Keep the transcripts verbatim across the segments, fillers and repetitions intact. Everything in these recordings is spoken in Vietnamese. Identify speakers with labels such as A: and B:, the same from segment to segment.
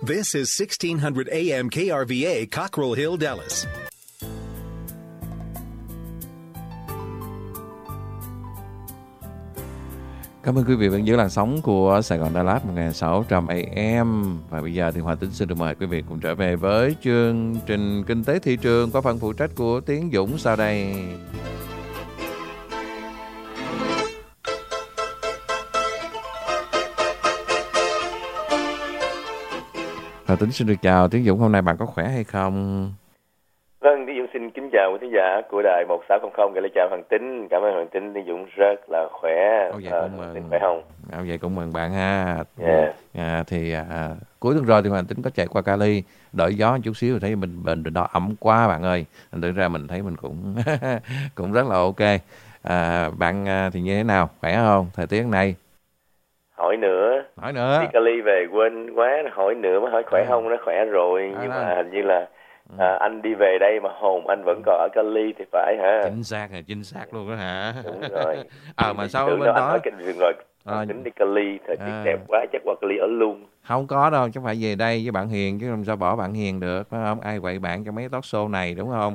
A: This is sixteen hundred A M K R V A, Cockrell Hill, Dallas.
B: Cảm ơn quý vị vẫn giữ làn sóng của Sài Gòn Đà Lạt một nghìn sáu trăm A M. Và bây giờ thì Hòa Tính xin được mời quý vị cùng trở về với chương trình Kinh tế thị trường qua phần phụ trách của Tiến Dũng sau đây. Hòa Tính xin được chào Tiến Dũng, hôm nay bạn có khỏe hay không?
C: Vâng, Tiến Dũng xin kính chào quý khán giả của đài một sáu không không, gửi lời chào Hoàng Tính. Cảm ơn Hoàng Tính, Tiến Dũng rất là khỏe.
B: Ồ, vậy
C: à,
B: cũng mừng.
C: khỏe không?
B: À, vậy cũng mừng bạn ha.
C: Yeah.
B: À, thì à, cuối tuần rồi thì Hoàng Tính có chạy qua Cali, đổi gió một chút xíu rồi thấy mình bên đó ẩm quá bạn ơi. Thành thực ra mình thấy mình cũng cũng rất là ok. À, bạn thì như thế nào? Khỏe không? Thời tiết này?
C: Hỏi nữa.
B: Hỏi nữa.
C: Đi Cali về quên quá, hỏi nữa mới hỏi khỏe à. không? Nó khỏe rồi, à, nhưng mà hình như là À, anh đi về đây mà hồn anh vẫn còn ở Cali thì phải hả?
B: Chính xác hả? Chính xác luôn đó hả?
C: Đúng rồi.
B: À mà sao bên đó?
C: Anh nói cái việc rồi. À, tính đi Cali, thời tiết à. đẹp quá, chắc qua Cali ở luôn.
B: Không có đâu, chứ phải về đây với bạn Hiền, chứ làm sao bỏ bạn Hiền được, phải không? Ai quậy bạn cho mấy talk show này, đúng không?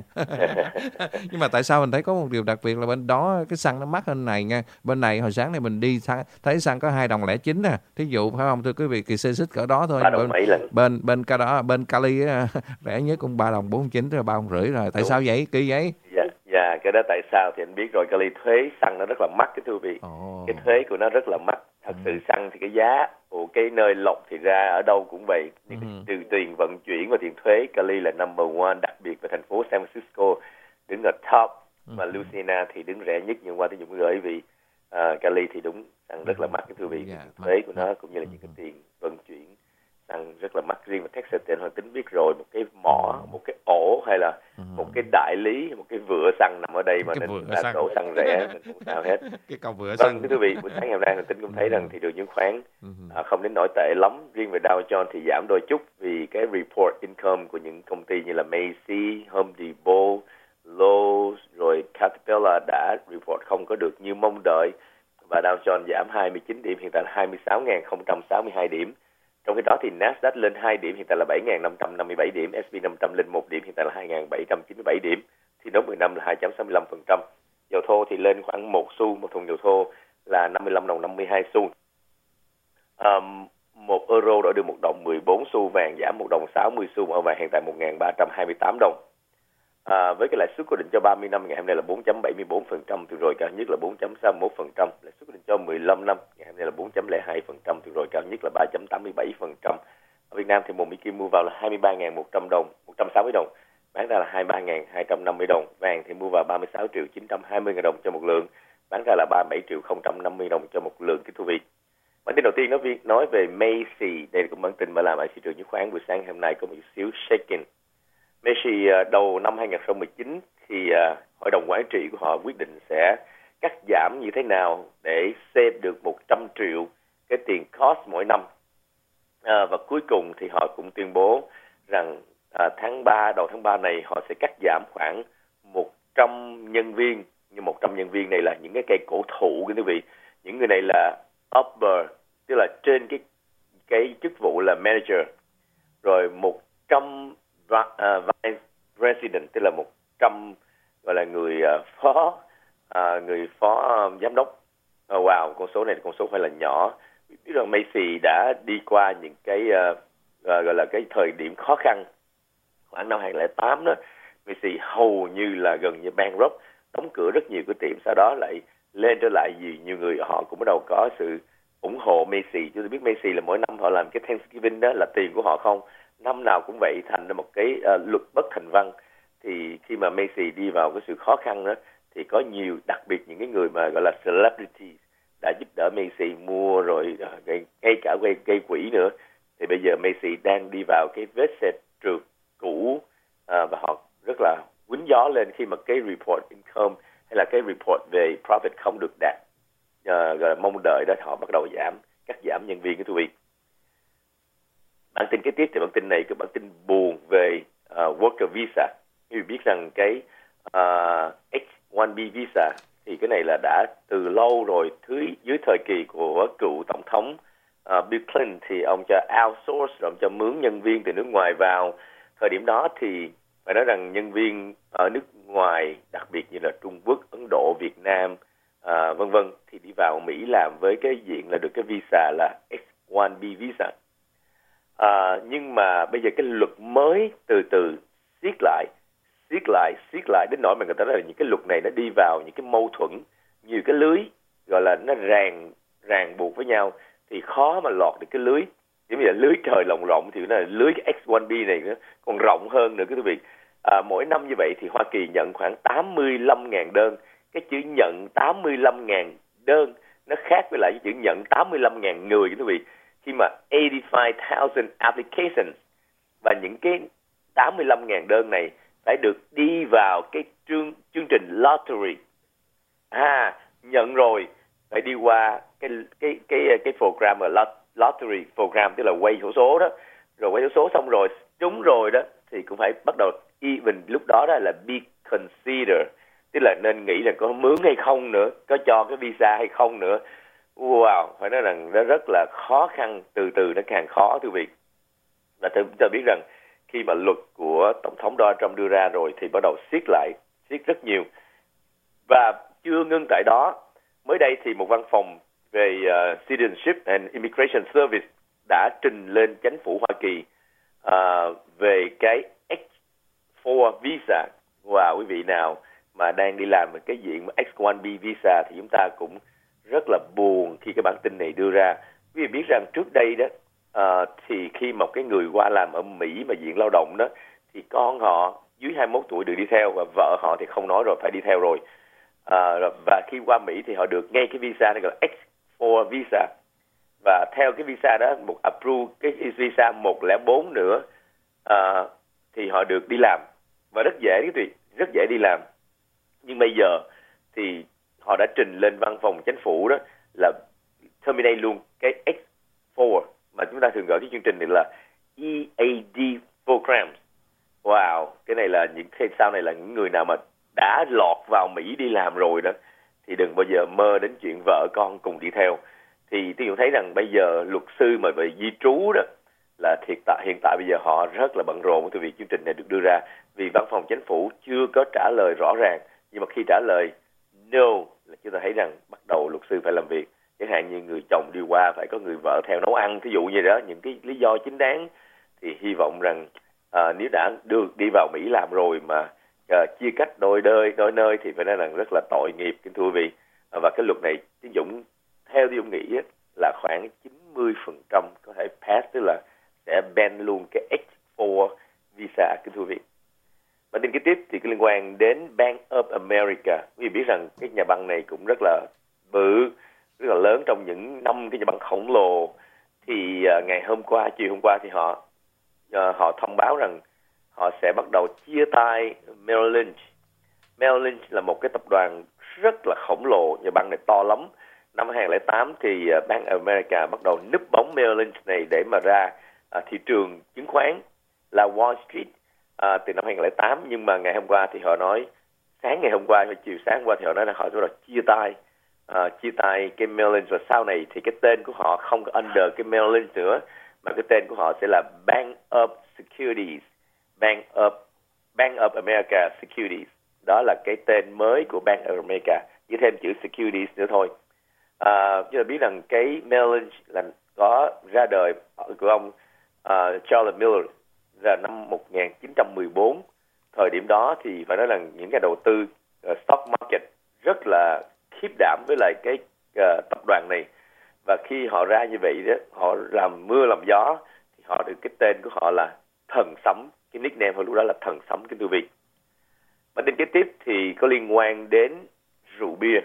B: Nhưng mà tại sao mình thấy có một điều đặc biệt là bên đó cái xăng nó mắc hơn này nha. Bên này hồi sáng này mình đi thấy xăng có hai đồng lẻ chín nè. Thí dụ phải không thưa quý vị, kỳ xê xích cỡ đó thôi.
C: Bên
B: bên bên bên cái đó bên Cali rẻ nhất cũng ba đồng bốn mươi chín rồi ba đồng rưỡi rồi. Tại đúng. Sao vậy? Kỳ vậy?
C: Dạ, dạ, cái đó tại sao thì anh biết rồi, Cali thuế xăng nó rất là mắc cái thưa quý vị.
B: Oh.
C: Cái thuế của nó rất là mắc. Thật sự xăng thì cái giá của cái nơi lọc thì ra ở đâu cũng vậy. Nhưng uh-huh. trừ tiền vận chuyển và tiền thuế, Cali là number one, đặc biệt là thành phố San Francisco đứng ở top, uh-huh. mà Louisiana thì đứng rẻ nhất. Nhưng qua tôi dùng bởi vì uh, Cali thì đúng xăng rất là mắc cái thưa vị. Yeah, thuế của nó cũng như là những cái tiền vận chuyển xăng rất là mắc. Riêng và Texas thì anh tính biết rồi, một cái mỏ, một cái ổ hay là uh-huh. một cái đại lý, một cái vựa xăng nằm ở đây mà nên là đổ xăng rẻ mình không sao hết.
B: Cái cầu vựa
C: xăng. Vâng, thưa quý vị, buổi sáng ngày hôm nay anh tính cũng thấy rằng thị trường chứng khoán à, không đến nổi tệ lắm. Riêng về Dow Jones thì giảm đôi chút vì cái report income của những công ty như là Macy's, Home Depot, Lowe's rồi Caterpillar đã report không có được như mong đợi, và Dow Jones giảm hai mươi chín điểm, hiện tại là hai mươi sáu nghìn không trăm sáu mươi hai điểm. Trong khi đó thì Nasdaq lên hai điểm, hiện tại là bảy nghìn năm trăm năm mươi bảy điểm, ét and pê năm trăm lên một điểm, hiện tại là hai nghìn bảy trăm chín mươi bảy điểm. Thì nốt mười năm là hai phẩy sáu mươi lăm phần trăm. Dầu thô thì lên khoảng một xu, một thùng dầu thô là năm mươi lăm đồng năm mươi hai xu. Um, một euro đổi được một đồng mười bốn xu, vàng giảm một đồng sáu mươi xu, ở vàng hiện tại một nghìn ba trăm hai mươi tám đồng. À, với cái lãi suất cố định cho ba mươi năm ngày hôm nay là bốn phẩy bảy mươi bốn phần trăm, từ rồi cao nhất là bốn phẩy sáu mươi mốt phần trăm. Lãi suất cố định cho mười lăm năm ngày hôm nay là bốn phẩy không hai phần trăm, từ rồi cao nhất là ba phẩy tám mươi bảy phần trăm. Ở Việt Nam thì một Mỹ Kim mua vào là hai mươi ba nghìn một trăm đồng, một trăm sáu mươi đồng, bán ra là hai mươi ba nghìn hai trăm năm mươi đồng. Vàng thì mua vào ba mươi sáu triệu chín trăm hai mươi nghìn đồng cho một lượng, bán ra là ba mươi bảy triệu không trăm năm mươi đồng cho một lượng. Kính thưa quý vị, bản tin đầu tiên nói nói về Macy's. Đây là cũng bản tin mà làm ở thị trường chứng khoán buổi sáng hôm nay có một xíu shaking. Macy's đầu năm hai không một chín thì uh, hội đồng quản trị của họ quyết định sẽ cắt giảm như thế nào để save được một trăm triệu cái tiền cost mỗi năm. Uh, và cuối cùng thì họ cũng tuyên bố rằng uh, tháng ba, đầu tháng ba này họ sẽ cắt giảm khoảng một trăm nhân viên. Nhưng một trăm nhân viên này là những cái cây cổ thụ quý vị. Những người này là upper, tức là trên cái cái chức vụ là manager. Rồi một trăm Uh, vice president, tức là một trăm gọi là người uh, phó uh, người phó uh, giám đốc. Uh, wow, con số này con số phải là nhỏ. Biết rằng Macy's đã đi qua những cái uh, uh, gọi là cái thời điểm khó khăn. Khoảng năm hai không không tám đó, Macy's hầu như là gần như bankrupt, đóng cửa rất nhiều cái tiệm, sau đó lại lên trở lại gì nhiều người họ cũng bắt đầu có sự ủng hộ Macy's. Chúng tôi biết Macy's là mỗi năm họ làm cái Thanksgiving đó là tiền của họ không, năm nào cũng vậy, thành ra một cái uh, luật bất thành văn. Thì khi mà Macy's đi vào cái sự khó khăn đó thì có nhiều, đặc biệt những cái người mà gọi là celebrity đã giúp đỡ Macy's mua rồi uh, ngay, ngay cả gây, gây quỹ nữa. Thì bây giờ Macy's đang đi vào cái vết sệt trượt cũ, uh, và họ rất là quýnh gió lên khi mà cái report income hay là cái report về profit không được đạt uh, gọi là mong đợi đó, họ bắt đầu giảm, cắt giảm nhân viên. Cái thú vị. Bản tin kế tiếp thì bản tin này cái bản tin buồn về uh, worker visa. Như biết rằng cái uh, H một B visa thì cái này là đã từ lâu rồi, thứ dưới thời kỳ của cựu tổng thống uh, uh, Bill Clinton thì ông cho outsource, rồi ông cho mướn nhân viên từ nước ngoài vào. Thời điểm đó thì phải nói rằng nhân viên ở nước ngoài, đặc biệt như là Trung Quốc, Ấn Độ, Việt Nam, uh, vân vân, thì đi vào Mỹ làm với cái diện là được cái visa là H một B visa. Uh, nhưng mà bây giờ cái luật mới từ từ siết lại, siết lại, siết lại đến nỗi mà người ta nói là những cái luật này nó đi vào những cái mâu thuẫn, nhiều cái lưới gọi là nó ràng ràng buộc với nhau thì khó mà lọt được cái lưới. Giống như là lưới trời lồng rộng thì nó là lưới cái H một B này nữa còn rộng hơn nữa, quý vị. À, mỗi năm như vậy thì Hoa Kỳ nhận khoảng tám mươi lăm nghìn đơn. Cái chữ nhận tám mươi lăm nghìn đơn nó khác với lại cái chữ nhận tám mươi lăm nghìn người, quý vị. Khi mà eighty-five thousand applications, và những cái tám mươi lăm nghìn đơn này phải được đi vào cái chương chương trình lottery. À, nhận rồi phải đi qua cái cái cái cái program là lottery program, tức là quay xổ số đó. Rồi quay xổ số xong rồi trúng rồi đó thì cũng phải bắt đầu even lúc đó đó là be consider, tức là nên nghĩ là có mướn hay không nữa, có cho cái visa hay không nữa. Wow, phải nói rằng nó rất là khó khăn, từ từ nó càng khó, thưa quý vị. Và tôi, tôi biết rằng khi mà luật của Tổng thống Donald Trump đưa ra rồi thì bắt đầu siết lại, siết rất nhiều. Và chưa ngưng tại đó, mới đây thì một văn phòng về uh, Citizenship and Immigration Service đã trình lên chính phủ Hoa Kỳ uh, về cái H bốn visa. Wow, quý vị nào mà đang đi làm cái diện H một B visa thì chúng ta cũng rất là buồn khi cái bản tin này đưa ra. Quý vị biết rằng trước đây đó uh, thì khi một cái người qua làm ở Mỹ mà diện lao động đó thì con họ dưới hai mươi mốt tuổi được đi theo, và vợ họ thì không nói rồi, phải đi theo rồi. Uh, và khi qua Mỹ thì họ được ngay cái visa này gọi là H bốn visa, và theo cái visa đó, một approve cái visa một không bốn nữa uh, thì họ được đi làm, và rất dễ, rất dễ đi làm. Nhưng bây giờ thì họ đã trình lên văn phòng chính phủ đó là terminate luôn cái H bốn, mà chúng ta thường gọi cái chương trình này là E A D programs. Wow, cái này là những cái sau này là những người nào mà đã lọt vào Mỹ đi làm rồi đó thì đừng bao giờ mơ đến chuyện vợ con cùng đi theo. Thì tôi thấy rằng bây giờ luật sư mà về di trú đó là thiệt tại hiện tại bây giờ họ rất là bận rộn với việc chương trình này được đưa ra, vì văn phòng chính phủ chưa có trả lời rõ ràng. Nhưng mà khi trả lời no là chúng ta thấy rằng bắt đầu luật sư phải làm việc. Chẳng hạn như người chồng đi qua phải có người vợ theo nấu ăn, thí dụ như đó, những cái lý do chính đáng. Thì hy vọng rằng à, nếu đã được đi vào Mỹ làm rồi mà à, chia cách đôi nơi đôi nơi thì phải nói rằng rất là tội nghiệp, kính thưa quý vị. À, và cái luật này Tiến Dũng theo Tiến Dũng nghĩ là khoảng chín mươi phần trăm có thể pass, tức là sẽ ban luôn cái H bốn visa, kính thưa quý vị. Bản tin kế tiếp thì liên quan đến Bank of America. Quý vị biết rằng cái nhà băng này cũng rất là bự, rất là lớn trong những năm cái nhà băng khổng lồ. Thì uh, ngày hôm qua, chiều hôm qua thì họ uh, họ thông báo rằng họ sẽ bắt đầu chia tay Merrill Lynch. Merrill Lynch là một cái tập đoàn rất là khổng lồ, nhà băng này to lắm. Năm hai không không tám thì uh, Bank of America bắt đầu núp bóng Merrill Lynch này để mà ra uh, thị trường chứng khoán là Wall Street uh, từ năm hai không không tám. Nhưng mà ngày hôm qua thì họ nói, sáng ngày hôm qua hay chiều sáng hôm qua thì họ nói là họ sẽ bắt đầu chia tay. Uh, chia tay cái Merrill Lynch, và sau này thì cái tên của họ không có under cái Merrill Lynch nữa, mà cái tên của họ sẽ là Bank of Securities, Bank of Bank of America Securities. Đó là cái tên mới của Bank of America, với thêm chữ Securities nữa thôi. Uh, chúng ta biết rằng cái Merrill Lynch là có ra đời của ông uh, Charles Miller là năm một nghìn chín trăm mười bốn. Thời điểm đó thì phải nói là những cái đầu tư uh, stock market rất là khiếp đảm với lại cái uh, tập đoàn này. Và khi họ ra như vậy đó, họ làm mưa làm gió thì họ được cái tên của họ là thần sấm, cái nickname hồi lúc đó là thần sấm, kính thưa quý vị. Bản tin kế tiếp thì có liên quan đến rượu bia.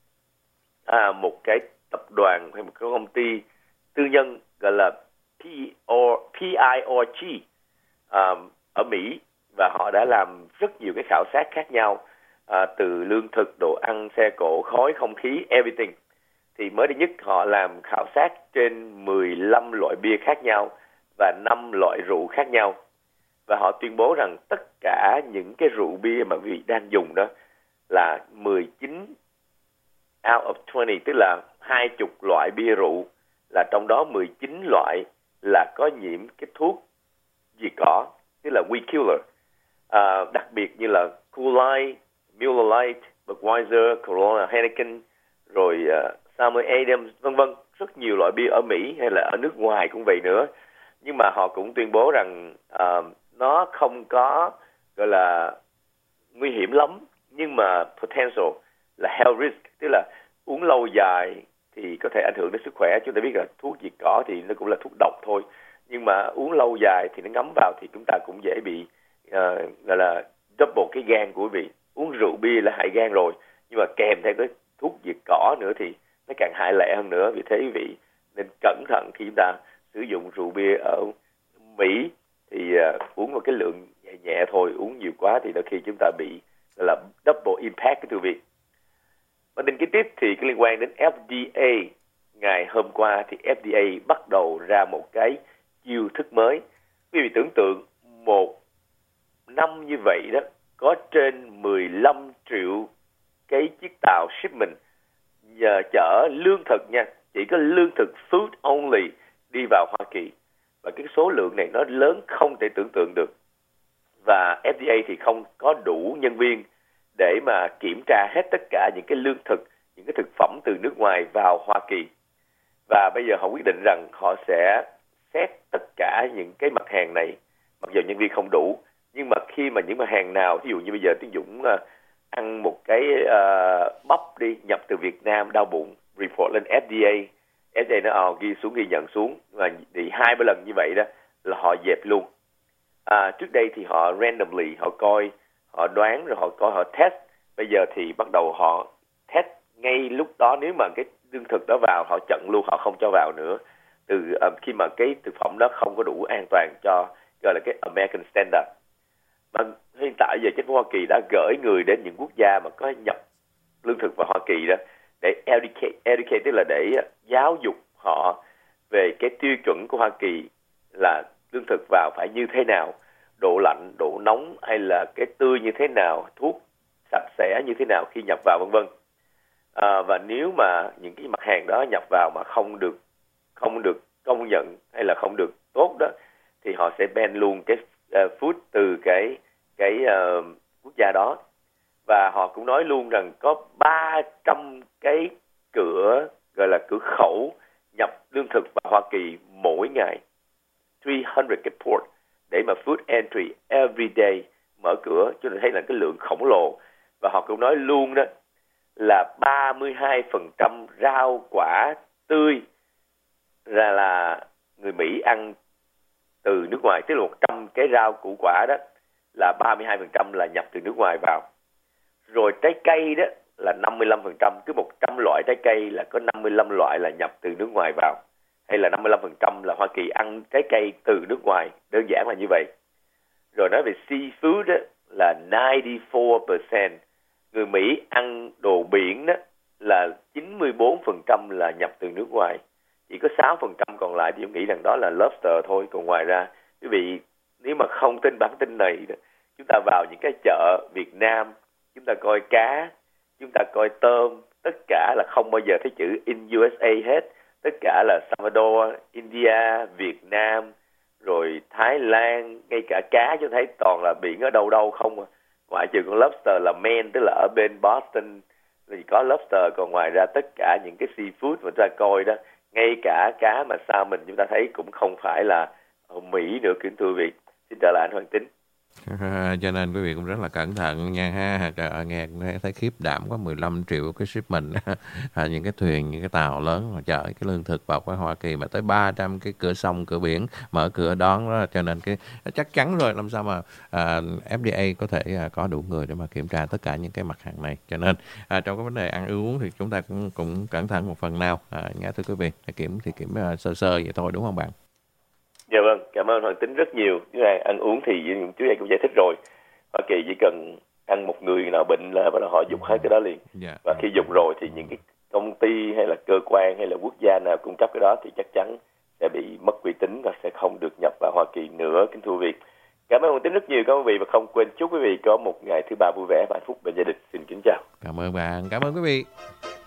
C: À, một cái tập đoàn hay một cái công ty tư nhân gọi là P I R G um, ở Mỹ, và họ đã làm rất nhiều cái khảo sát khác nhau, à, từ lương thực, đồ ăn, xe cộ, khói, không khí, everything. Thì mới đây nhất họ làm khảo sát trên mười lăm loại bia khác nhau và năm loại rượu khác nhau. Và họ tuyên bố rằng tất cả những cái rượu bia mà quý vị đang dùng đó là mười chín out of twenty, tức là hai mươi loại bia rượu là trong đó mười chín loại là có nhiễm cái thuốc diệt cỏ, tức là weed killer. À, đặc biệt như là Coolite, Miller Lite, Budweiser, Corona, Heineken, rồi uh, Samuel Adams, vân vân, rất nhiều loại bia ở Mỹ hay là ở nước ngoài cũng vậy nữa. Nhưng mà họ cũng tuyên bố rằng uh, nó không có gọi là nguy hiểm lắm, nhưng mà potential là health risk, tức là uống lâu dài thì có thể ảnh hưởng đến sức khỏe. Chúng ta biết là thuốc diệt cỏ thì nó cũng là thuốc độc thôi, nhưng mà uống lâu dài thì nó ngấm vào thì chúng ta cũng dễ bị uh, gọi là double cái gan của quý vị. Uống rượu bia là hại gan rồi, nhưng mà kèm theo cái thuốc diệt cỏ nữa thì nó càng hại lệ hơn nữa. Vì thế quý vị nên cẩn thận khi chúng ta sử dụng rượu bia ở Mỹ thì uh, uống một cái lượng nhẹ nhẹ thôi, uống nhiều quá thì đôi khi chúng ta bị là double impact cái quý vị. Và tin kế tiếp thì cái liên quan đến F D A. Ngày hôm qua thì F D A bắt đầu ra một cái chiêu thức mới. Quý vị tưởng tượng một năm như vậy đó, có trên mười lăm triệu cái chiếc tàu shipment nhờ chở lương thực nha, chỉ có lương thực food only đi vào Hoa Kỳ. Và cái số lượng này nó lớn không thể tưởng tượng được. Và F D A thì không có đủ nhân viên để mà kiểm tra hết tất cả những cái lương thực, những cái thực phẩm từ nước ngoài vào Hoa Kỳ. Và bây giờ họ quyết định rằng họ sẽ xét tất cả những cái mặt hàng này, mặc dù nhân viên không đủ. Nhưng mà khi mà những mặt hàng nào, ví dụ như bây giờ Tiến Dũng uh, ăn một cái uh, bắp đi, nhập từ Việt Nam, đau bụng, report lên F D A. F D A nó oh, ghi xuống, ghi nhận xuống. Và thì hai ba lần như vậy đó là họ dẹp luôn. À, trước đây thì họ randomly, họ coi, họ đoán, rồi họ coi, họ test. Bây giờ thì bắt đầu họ test ngay lúc đó. Nếu mà cái lương thực đó vào, họ chặn luôn, họ không cho vào nữa. Từ uh, khi mà cái thực phẩm đó không có đủ an toàn cho, gọi là cái American Standard. Mà hiện tại giờ chính phủ Hoa Kỳ đã gửi người đến những quốc gia mà có nhập lương thực vào Hoa Kỳ đó để educate, educate tức là để giáo dục họ về cái tiêu chuẩn của Hoa Kỳ là lương thực vào phải như thế nào, độ lạnh, độ nóng hay là cái tươi như thế nào, thuốc sạch sẽ như thế nào khi nhập vào, vân vân. À, và nếu mà những cái mặt hàng đó nhập vào mà không được không được công nhận hay là không được tốt đó thì họ sẽ ban luôn cái uh, food từ cái cái uh, quốc gia đó. Và họ cũng nói luôn rằng có ba trăm cái cửa, gọi là cửa khẩu nhập lương thực vào Hoa Kỳ mỗi ngày, ba trăm cái port để mà food entry every day mở cửa, cho nên thấy là cái lượng khổng lồ. Và họ cũng nói luôn đó là ba mươi hai phần trăm rau quả tươi ra là người Mỹ ăn từ nước ngoài, tức là một trăm cái rau củ quả đó là ba mươi hai phần trăm là nhập từ nước ngoài vào. Rồi trái cây đó là năm mươi lăm phần trăm, cứ một trăm loại trái cây là có năm mươi lăm loại là nhập từ nước ngoài vào. Hay là năm mươi lăm phần trăm là Hoa Kỳ ăn trái cây từ nước ngoài, đơn giản là như vậy. Rồi nói về seafood đó là chín mươi bốn phần trăm, người Mỹ ăn đồ biển đó là chín mươi bốn phần trăm là nhập từ nước ngoài. Chỉ có sáu phần trăm còn lại thì tôi nghĩ rằng đó là lobster thôi. Còn ngoài ra, quý vị nếu mà không tin bản tin này, chúng ta vào những cái chợ Việt Nam, chúng ta coi cá, chúng ta coi tôm, tất cả là không bao giờ thấy chữ in U S A hết. Tất cả là Salvador, India, Việt Nam, rồi Thái Lan, ngay cả cá cho thấy toàn là biển ở đâu đâu không à. Ngoại trừ con lobster là Maine, tức là ở bên Boston thì có lobster, còn ngoài ra tất cả những cái seafood mà chúng ta coi đó, ngay cả cá mà salmon chúng ta thấy cũng không phải là ở Mỹ nữa, kính thưa quý vị. Xin trở lại anh Hoàng Tín.
B: À, cho nên quý vị cũng rất là cẩn thận nha ha. Trời ơi, nghe thấy khiếp đảm, có mười lăm triệu cái shipment à, những cái thuyền, những cái tàu lớn mà chở cái lương thực vào cái Hoa Kỳ mà tới ba trăm cái cửa sông, cửa biển mở cửa đón đó. Cho nên cái chắc chắn rồi, làm sao mà à, F D A có thể à, có đủ người để mà kiểm tra tất cả những cái mặt hàng này. Cho nên à, trong cái vấn đề ăn uống thì chúng ta cũng cũng cẩn thận một phần nào à, nha thưa quý vị. Kiểm thì kiểm à, sơ sơ vậy thôi, đúng không bạn?
C: Dạ vâng, cảm ơn Hoàng Tín rất nhiều. Chú này ăn uống thì chú này cũng giải thích rồi. Hoa Kỳ chỉ cần ăn một người nào bệnh là bắt đầu họ dùng hết cái đó liền.
B: Yeah.
C: Và khi dùng rồi thì những cái công ty hay là cơ quan hay là quốc gia nào cung cấp cái đó thì chắc chắn sẽ bị mất uy tín và sẽ không được nhập vào Hoa Kỳ nữa, kính thưa quý vị. Cảm ơn Hoàng Tín rất nhiều các quý vị, và không quên chúc quý vị có một ngày thứ ba vui vẻ và hạnh phúc bên gia đình. Xin kính chào.
B: Cảm ơn bạn, cảm ơn quý vị.